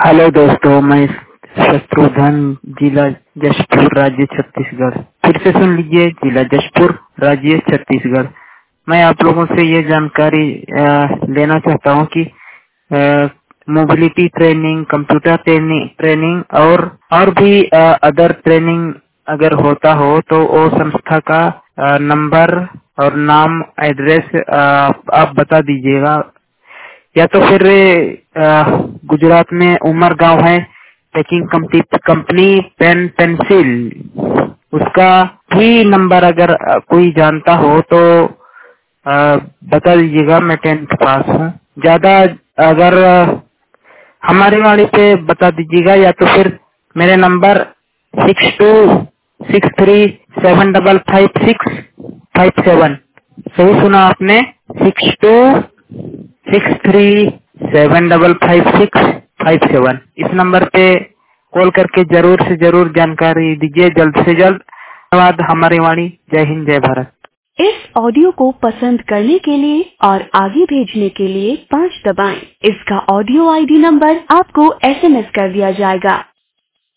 Hello दोस्तों, मैं शत्रुघ्न, जिला जशपुर, राज्य छत्तीसगढ़। फिर से सुन लीजिए, जिला जशपुर, राज्य छत्तीसगढ़। मैं आप लोगों से ये जानकारी लेना चाहता हूँ कि मोबिलिटी ट्रेनिंग, कंप्यूटर ट्रेनिंग और भी अदर ट्रेनिंग अगर होता हो तो वो संस्था का नंबर और नाम, एड्रेस आप बता दीजिएगा। या तो फिर गुजरात में उमर गांव है, पैकिंग कंपनी पेन पेंसिल, उसका भी नंबर अगर कोई जानता हो तो बता दीजिएगा। मैं 10th पास हूँ। ज्यादा अगर हमारे वाले पे बता दीजिएगा, या तो फिर मेरे नंबर 6263755657। सही सुना आपने, 6263755657। इस नंबर पे कॉल करके जरूर से जरूर जानकारी दीजिए, जल्द से जल्द। धन्यवाद। हमारी वाणी। जय हिंद, जय भारत। इस ऑडियो को पसंद करने के लिए और आगे भेजने के लिए 5 दबाएं। इसका ऑडियो आईडी नंबर आपको SMS कर दिया जाएगा।